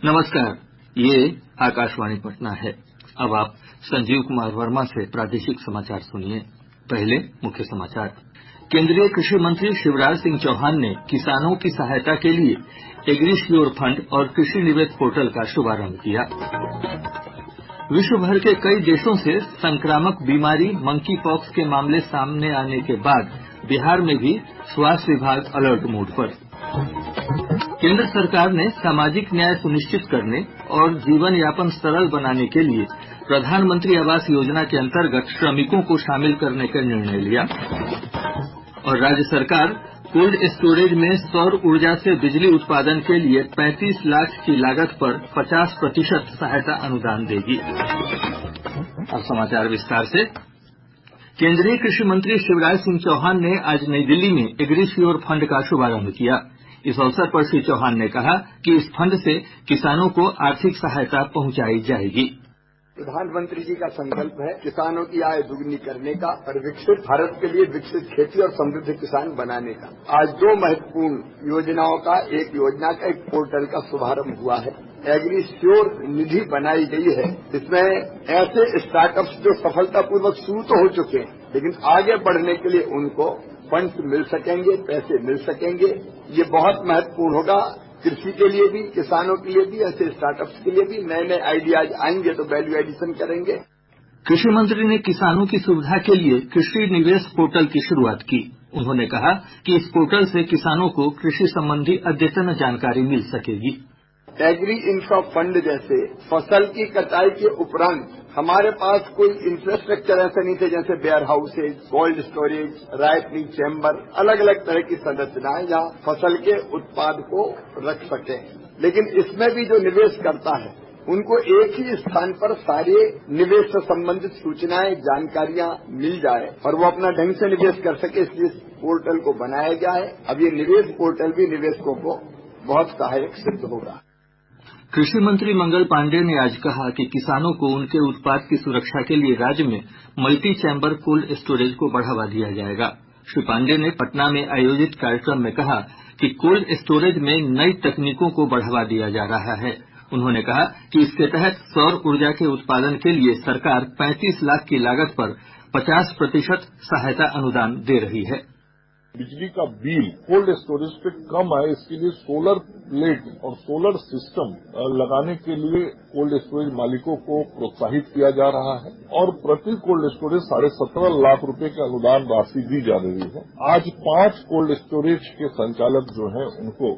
नमस्कार, ये आकाशवाणी पटना है। अब आप संजीव कुमार वर्मा से प्रादेशिक समाचार सुनिए। पहले मुख्य समाचार। केंद्रीय कृषि मंत्री शिवराज सिंह चौहान ने किसानों की सहायता के लिए एग्रीश्योर फंड और कृषि निवेश पोर्टल का शुभारंभ किया। विश्व भर के कई देशों से संक्रामक बीमारी मंकी पॉक्स के मामले सामने आने के बाद बिहार में भी स्वास्थ्य विभाग अलर्ट मोड पर। केंद्र सरकार ने सामाजिक न्याय सुनिश्चित करने और जीवन यापन सरल बनाने के लिए प्रधानमंत्री आवास योजना के अंतर्गत श्रमिकों को शामिल करने का निर्णय लिया। और राज्य सरकार कोल्ड स्टोरेज में सौर ऊर्जा से बिजली उत्पादन के लिए 35 लाख की लागत पर 50% सहायता अनुदान देगी। अब समाचार विस्तार से। केंद्रीय कृषि मंत्री शिवराज सिंह चौहान ने आज नई दिल्ली में एग्रीश्योर फंड का शुभारंभ किया। इस अवसर पर श्री चौहान ने कहा कि इस फंड से किसानों को आर्थिक सहायता पहुंचाई जाएगी। प्रधानमंत्री जी का संकल्प है किसानों की आय दुगनी करने का और विकसित भारत के लिए विकसित खेती और समृद्ध किसान बनाने का। आज दो महत्वपूर्ण योजनाओं का एक पोर्टल का शुभारंभ हुआ है। एग्रीश्योर निधि बनाई गई है। इसमें ऐसे स्टार्टअप्स जो सफलतापूर्वक शुरू तो हो चुके हैं, लेकिन आगे बढ़ने के लिए उनको फंड्स मिल सकेंगे, पैसे मिल सकेंगे। ये बहुत महत्वपूर्ण होगा कृषि के लिए भी, किसानों के लिए भी, ऐसे स्टार्टअप्स के लिए भी। नए नए आइडियाज आएंगे तो वैल्यू एडिशन करेंगे। कृषि मंत्री ने किसानों की सुविधा के लिए कृषि निवेश पोर्टल की शुरुआत की। उन्होंने कहा कि इस पोर्टल से किसानों को कृषि संबंधी अद्यतन जानकारी मिल सकेगी। एग्री इंफ्रा फंड जैसे फसल की कटाई के उपरांत हमारे पास कोई इंफ्रास्ट्रक्चर ऐसे नहीं थे, जैसे warehouses, cold storage, ripening chamber, अलग अलग तरह की संरचनाएं जहां फसल के उत्पाद को रख सके। लेकिन इसमें भी जो निवेश करता है उनको एक ही स्थान पर सारे निवेश से संबंधित सूचनाएं, जानकारियां मिल जाए और वो अपना ढंग से निवेश कर सके, इसलिए इस पोर्टल को बनाया गया है। अब ये निवेश पोर्टल भी निवेशकों को बहुत सहायक सिद्ध होगा। कृषि मंत्री मंगल पांडेय ने आज कहा कि किसानों को उनके उत्पाद की सुरक्षा के लिए राज्य में मल्टी चैम्बर कोल्ड स्टोरेज को बढ़ावा दिया जाएगा। श्री पांडेय ने पटना में आयोजित कार्यक्रम में कहा कि कोल्ड स्टोरेज में नई तकनीकों को बढ़ावा दिया जा रहा है। उन्होंने कहा कि इसके तहत सौर ऊर्जा के उत्पादन के लिए सरकार 35 लाख की लागत पर 50% सहायता अनुदान दे रही है। बिजली का बिल कोल्ड स्टोरेज पे कम आए, इसके लिए सोलर प्लेट और सोलर सिस्टम लगाने के लिए कोल्ड स्टोरेज मालिकों को प्रोत्साहित किया जा रहा है और प्रति कोल्ड स्टोरेज 17.5 लाख रुपए की अनुदान राशि दी जा रही है। आज 5 कोल्ड स्टोरेज के संचालक जो हैं उनको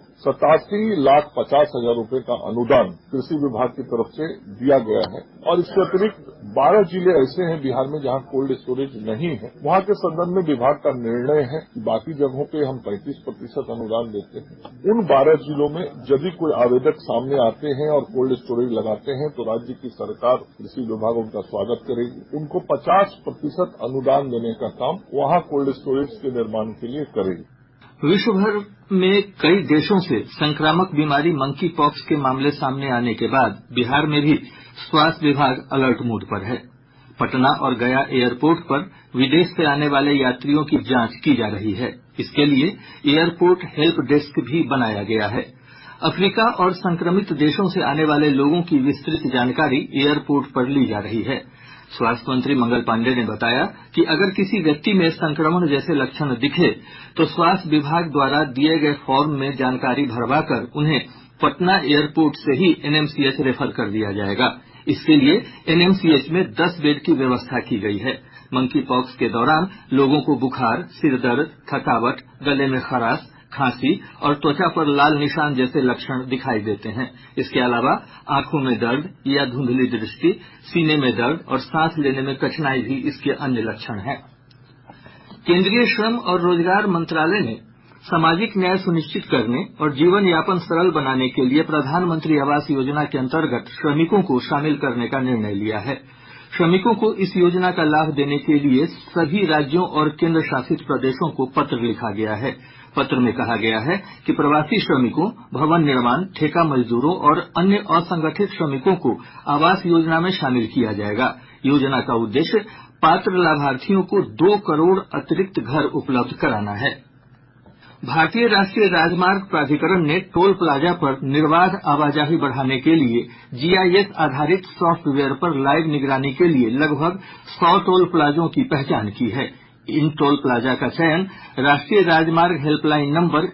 87,50,000 रुपए का अनुदान कृषि विभाग की तरफ से दिया गया है। और इसके अतिरिक्त 12 जिले ऐसे हैं बिहार में जहां कोल्ड स्टोरेज नहीं है। वहां के संदर्भ में विभाग का निर्णय है कि बाकी जगहों पे हम 35% अनुदान देते हैं। उन 12 जिलों में यदि कोई आवेदक सामने आते हैं और कोल्ड स्टोरेज लगाते हैं तो राज्य की सरकार, कृषि विभाग उनका स्वागत करेगी। उनको 50% अनुदान देने का काम वहां कोल्ड स्टोरेज के निर्माण के लिए करेगी। विश्व भर में कई देशों से संक्रामक बीमारी मंकी पॉक्स के मामले सामने आने के बाद बिहार में भी स्वास्थ्य विभाग अलर्ट मोड पर है। पटना और गया एयरपोर्ट पर विदेश से आने वाले यात्रियों की जांच की जा रही है। इसके लिए एयरपोर्ट हेल्प डेस्क भी बनाया गया है। अफ्रीका और संक्रमित देशों से आने वाले लोगों की विस्तृत जानकारी एयरपोर्ट पर ली जा रही है। स्वास्थ्य मंत्री मंगल पांडेय ने बताया कि अगर किसी व्यक्ति में संक्रमण जैसे लक्षण दिखे तो स्वास्थ्य विभाग द्वारा दिए गए फॉर्म में जानकारी भरवाकर उन्हें पटना एयरपोर्ट से ही एनएमसीएच रेफर कर दिया जाएगा। इसके लिए एनएमसीएच में 10 बेड की व्यवस्था की गई है। मंकी पॉक्स के दौरान लोगों को बुखार, सिर दर्द, थकावट, गले में खराश, खांसी और त्वचा पर लाल निशान जैसे लक्षण दिखाई देते हैं। इसके अलावा आंखों में दर्द या धुंधली दृष्टि, सीने में दर्द और सांस लेने में कठिनाई भी इसके अन्य लक्षण हैं। केंद्रीय श्रम और रोजगार मंत्रालय ने सामाजिक न्याय सुनिश्चित करने और जीवन यापन सरल बनाने के लिए प्रधानमंत्री आवास योजना के अंतर्गत श्रमिकों को शामिल करने का निर्णय लिया है। श्रमिकों को इस योजना का लाभ देने के लिए सभी राज्यों और केंद्र शासित प्रदेशों को पत्र लिखा गया है। पत्र में कहा गया है कि प्रवासी श्रमिकों, भवन निर्माण, ठेका मजदूरों और अन्य असंगठित श्रमिकों को आवास योजना में शामिल किया जाएगा। योजना का उद्देश्य पात्र लाभार्थियों को 2 करोड़ अतिरिक्त घर उपलब्ध कराना है। भारतीय राष्ट्रीय राजमार्ग प्राधिकरण ने टोल प्लाजा पर निर्बाध आवाजाही बढ़ाने के लिए जीआईएस आधारित सॉफ्टवेयर पर लाइव निगरानी के लिए लगभग 100 टोल प्लाजों की पहचान की है। इन टोल प्लाजा का चयन राष्ट्रीय राजमार्ग हेल्पलाइन नंबर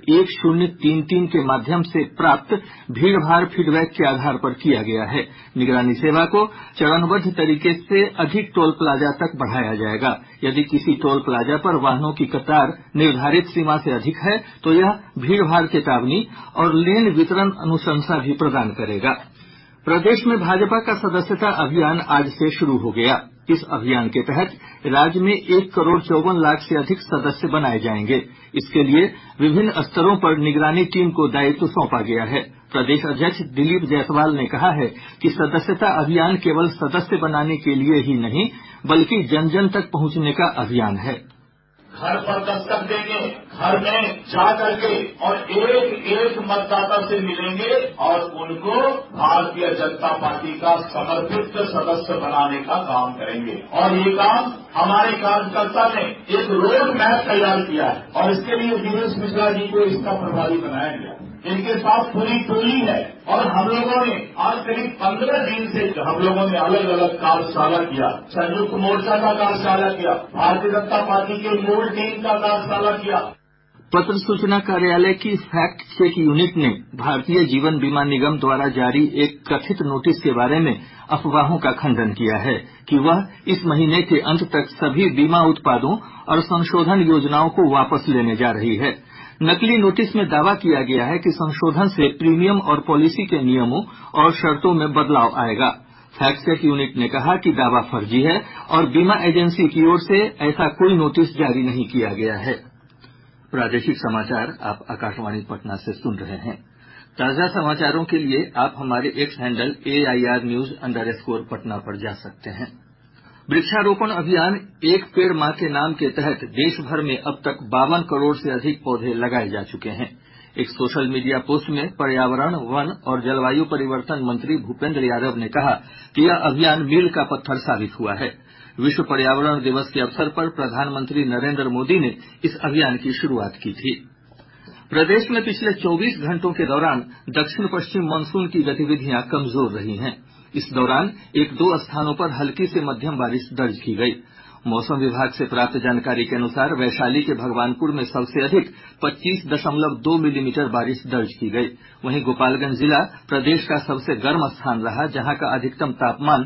1033 के माध्यम से प्राप्त भीड़भाड़ फीडबैक के आधार पर किया गया है। निगरानी सेवा को चरणबद्ध तरीके से अधिक टोल प्लाजा तक बढ़ाया जाएगा। यदि किसी टोल प्लाजा पर वाहनों की कतार निर्धारित सीमा से अधिक है तो यह भीड़भाड़ चेतावनी और लेन वितरण अनुशंसा भी प्रदान करेगा। प्रदेश में भाजपा का सदस्यता अभियान आज से शुरू हो गया। इस अभियान के तहत राज्य में 1,54,00,000 से अधिक सदस्य बनाए जाएंगे। इसके लिए विभिन्न स्तरों पर निगरानी टीम को दायित्व सौंपा गया है। प्रदेश अध्यक्ष दिलीप जायसवाल ने कहा है कि सदस्यता अभियान केवल सदस्य बनाने के लिए ही नहीं बल्कि जन जन तक पहुंचने का अभियान है। घर पर दस्तक देंगे, घर में जा करके और एक एक मतदाता से मिलेंगे और उनको भारतीय जनता पार्टी का समर्पित सदस्य बनाने का काम करेंगे। और ये काम हमारे कार्यकर्ता ने एक रोड मैप तैयार किया है और इसके लिए दिनेश मिश्रा जी को इसका प्रभारी बनाया गया। इनके साथ पूरी टोली है और हम लोगों ने आज करीब 15 दिन से हम लोगों ने अलग अलग कार्यशाला किया। संयुक्त मोर्चा का कार्यशाला किया, भारतीय जनता पार्टी के मूल टीम का कार्यशाला किया। पत्र सूचना कार्यालय की फैक्ट चेक यूनिट ने भारतीय जीवन बीमा निगम द्वारा जारी एक कथित नोटिस के बारे में अफवाहों का खंडन किया है कि वह इस महीने के अंत तक सभी बीमा उत्पादों और संशोधन योजनाओं को वापस लेने जा रही है। नकली नोटिस में दावा किया गया है कि संशोधन से प्रीमियम और पॉलिसी के नियमों और शर्तों में बदलाव आएगा। फैक्ट चेक यूनिट ने कहा कि दावा फर्जी है और बीमा एजेंसी की ओर से ऐसा कोई नोटिस जारी नहीं किया गया है। प्रादेशिक समाचार आप आकाशवाणी पटना से सुन रहे हैं। ताजा समाचारों के लिए आप हमारे एक्स हैंडल AIR_News_पटना पर जा सकते हैं। वृक्षारोपण अभियान एक पेड़ मां के नाम के तहत देश भर में अब तक 52 करोड़ से अधिक पौधे लगाए जा चुके हैं। एक सोशल मीडिया पोस्ट में पर्यावरण, वन और जलवायु परिवर्तन मंत्री भूपेंद्र यादव ने कहा कि यह अभियान मील का पत्थर साबित हुआ है। विश्व पर्यावरण दिवस के अवसर पर प्रधानमंत्री नरेंद्र मोदी ने इस अभियान की शुरूआत की थी। प्रदेश में पिछले 24 घंटों के दौरान दक्षिण पश्चिम मानसून की गतिविधियां कमजोर रही हैं। इस दौरान 1-2 स्थानों पर हल्की से मध्यम बारिश दर्ज की गयी। मौसम विभाग से प्राप्त जानकारी के अनुसार वैशाली के भगवानपुर में सबसे अधिक 25.2 मिलीमीटर बारिश दर्ज की गयी। वहीं गोपालगंज जिला प्रदेश का सबसे गर्म स्थान रहा, जहां का अधिकतम तापमान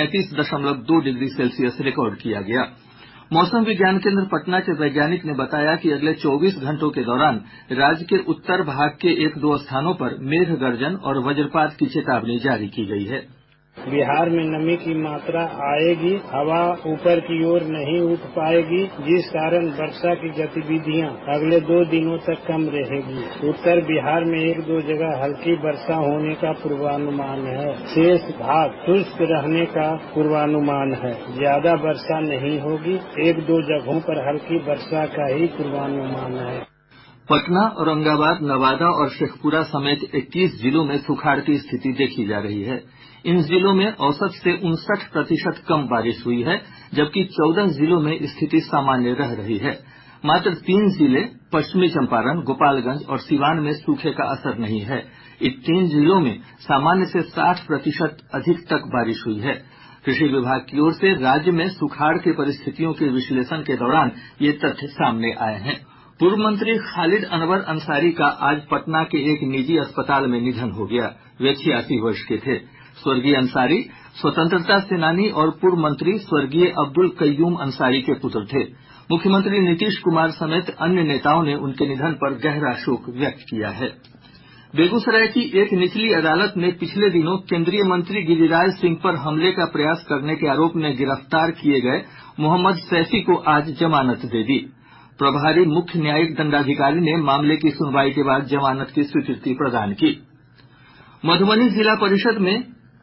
37.2 डिग्री सेल्सियस रिकॉर्ड किया गया। मौसम विज्ञान केंद्र पटना के वैज्ञानिक ने बताया कि अगले 24 घंटों के दौरान राज्य के उत्तर भाग के 1-2 स्थानों पर मेघ गर्जन और वज्रपात की चेतावनी जारी की गयी है। बिहार में नमी की मात्रा आएगी, हवा ऊपर की ओर नहीं उठ पाएगी, जिस कारण वर्षा की गतिविधियां अगले 2 दिनों तक कम रहेगी। उत्तर बिहार में 1-2 जगह हल्की वर्षा होने का पूर्वानुमान है। शेष भाग शुष्क रहने का पूर्वानुमान है। ज्यादा वर्षा नहीं होगी, 1-2 जगहों पर हल्की वर्षा का ही पूर्वानुमान है। पटना, औरंगाबाद, नवादा और शेखपुरा समेत 21 जिलों में सुखाड़ की स्थिति देखी जा रही है। इन जिलों में औसत से 59% कम बारिश हुई है, जबकि 14 जिलों में स्थिति सामान्य रह रही है। मात्र 3 जिले पश्चिमी चंपारण, गोपालगंज और सीवान में सूखे का असर नहीं है। इन 3 जिलों में सामान्य से 60% अधिक तक बारिश हुई है। कृषि विभाग की ओर से राज्य में सुखाड़ की परिस्थितियों के विश्लेषण के दौरान ये तथ्य सामने आए हैं। पूर्व मंत्री खालिद अनवर अंसारी का आज पटना के एक निजी अस्पताल में निधन हो गया। वे 86 वर्ष के थे। स्वर्गीय अंसारी स्वतंत्रता सेनानी और पूर्व मंत्री स्वर्गीय अब्दुल कय्यूम अंसारी के पुत्र थे। मुख्यमंत्री नीतीश कुमार समेत अन्य नेताओं ने उनके निधन पर गहरा शोक व्यक्त किया है। बेगूसराय की एक निचली अदालत ने पिछले दिनों केंद्रीय मंत्री गिरिराज सिंह पर हमले का प्रयास करने के आरोप में गिरफ्तार किए गए मोहम्मद सैफी को आज जमानत दे दी। प्रभारी मुख्य न्यायिक दंडाधिकारी ने मामले की सुनवाई के बाद जमानत की स्वीकृति प्रदान की। मधुबनी जिला परिषद में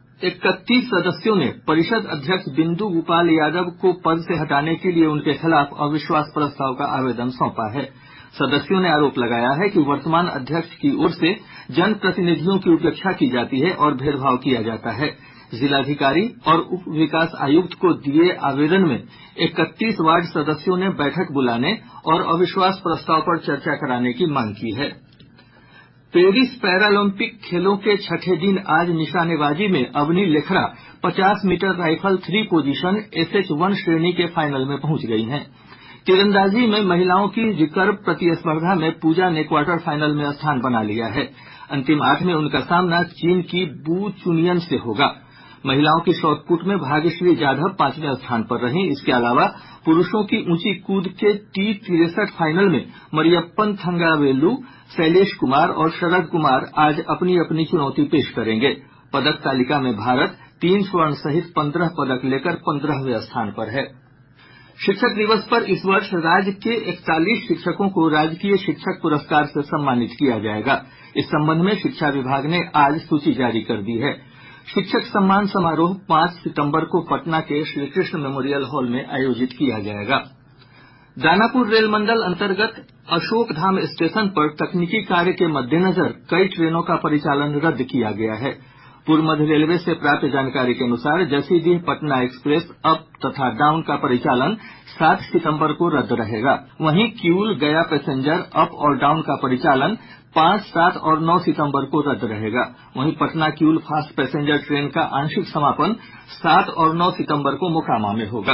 31 सदस्यों ने परिषद अध्यक्ष बिंदु गोपाल यादव को पद से हटाने के लिए उनके खिलाफ अविश्वास प्रस्ताव का आवेदन सौंपा है। सदस्यों ने आरोप लगाया है कि वर्तमान अध्यक्ष की ओर से जनप्रतिनिधियों की उपेक्षा की जाती है और भेदभाव किया जाता है। जिलाधिकारी और उप विकास आयुक्त को दिये आवेदन में 31 वार्ड सदस्यों ने बैठक बुलाने और अविश्वास प्रस्ताव पर चर्चा कराने की मांग की है। पेरिस पैरालंपिक खेलों के छठे दिन आज निशानेबाजी में Avani Lekhara 50 metre rifle 3 position SH1 श्रेणी के फाइनल में पहुंच गई हैं। तीरंदाजी में महिलाओं की रिकर्व प्रतिस्पर्धा में पूजा ने क्वार्टर फाइनल में स्थान बना लिया है। अंतिम 8 में उनका सामना चीन की बू चुनियन से होगा। महिलाओं की शॉटपुट में भाग्यश्री जाधव 5वें स्थान पर रहीं। इसके अलावा पुरुषों की ऊंची कूद के T63 फाइनल में मरियप्पन थंगावेलु, शैलेश कुमार और शरद कुमार आज अपनी अपनी चुनौती पेश करेंगे। पदक तालिका में भारत 3 स्वर्ण सहित 15 पदक लेकर 15वें स्थान पर है। शिक्षक दिवस पर इस वर्ष राज्य के 41 शिक्षकों को राजकीय शिक्षक पुरस्कार से सम्मानित किया जायेगा। इस संबंध में शिक्षा विभाग ने आज सूची जारी कर दी है। शिक्षक सम्मान समारोह 5 सितंबर को पटना के श्रीकृष्ण मेमोरियल हॉल में आयोजित किया जायेगा। दानापुर रेल मंडल अंतर्गत अशोकधाम स्टेशन पर तकनीकी कार्य के मद्देनजर कई ट्रेनों का परिचालन रद्द किया गया है। पूर्व मध्य रेलवे से प्राप्त जानकारी के अनुसार जसीडीह पटना एक्सप्रेस अप तथा डाउन का परिचालन 7 सितंबर को रद्द रहेगा। वहीं किऊल गया पैसेंजर अप और डाउन का परिचालन 5, 7 और 9 सितंबर को रद्द रहेगा। वहीं Patna Kiul fast passenger train का आंशिक समापन 7 और 9 सितंबर को मोकामा में होगा।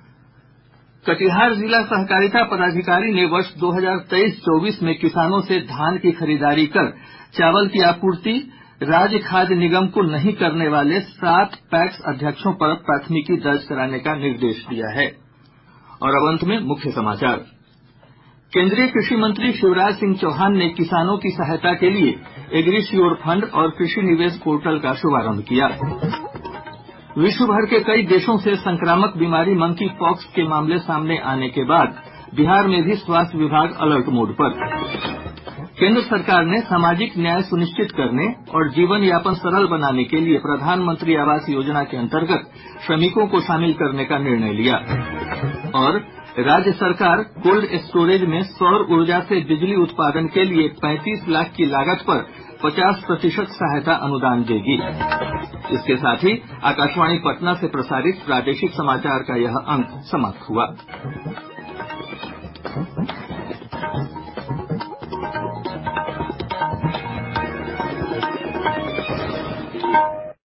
कटिहार जिला सहकारिता पदाधिकारी ने वर्ष 2023-24 में किसानों से धान की खरीदारी कर चावल की आपूर्ति राज्य खाद्य निगम को नहीं करने वाले 7 पैक्स अध्यक्षों पर प्राथमिकी दर्ज कराने का निर्देश दिया है। और अब अंत में मुख्य समाचार। केंद्रीय कृषि मंत्री शिवराज सिंह चौहान ने किसानों की सहायता के लिए एग्रीश्योर फंड और कृषि निवेश पोर्टल का शुभारंभ किया। विश्व भर के कई देशों से संक्रामक बीमारी मंकी पॉक्स के मामले सामने आने के बाद बिहार में भी स्वास्थ्य विभाग अलर्ट मोड पर। केंद्र सरकार ने सामाजिक न्याय सुनिश्चित करने और जीवन यापन सरल बनाने के लिए प्रधानमंत्री आवास योजना के अंतर्गत श्रमिकों को शामिल करने का निर्णय लिया। और राज्य सरकार कोल्ड स्टोरेज में सौर ऊर्जा से बिजली उत्पादन के लिए 35 लाख की लागत पर 50% सहायता अनुदान देगी। इसके साथ ही आकाशवाणी पटना से प्रसारित प्रादेशिक समाचार का यह अंक समाप्त हुआ।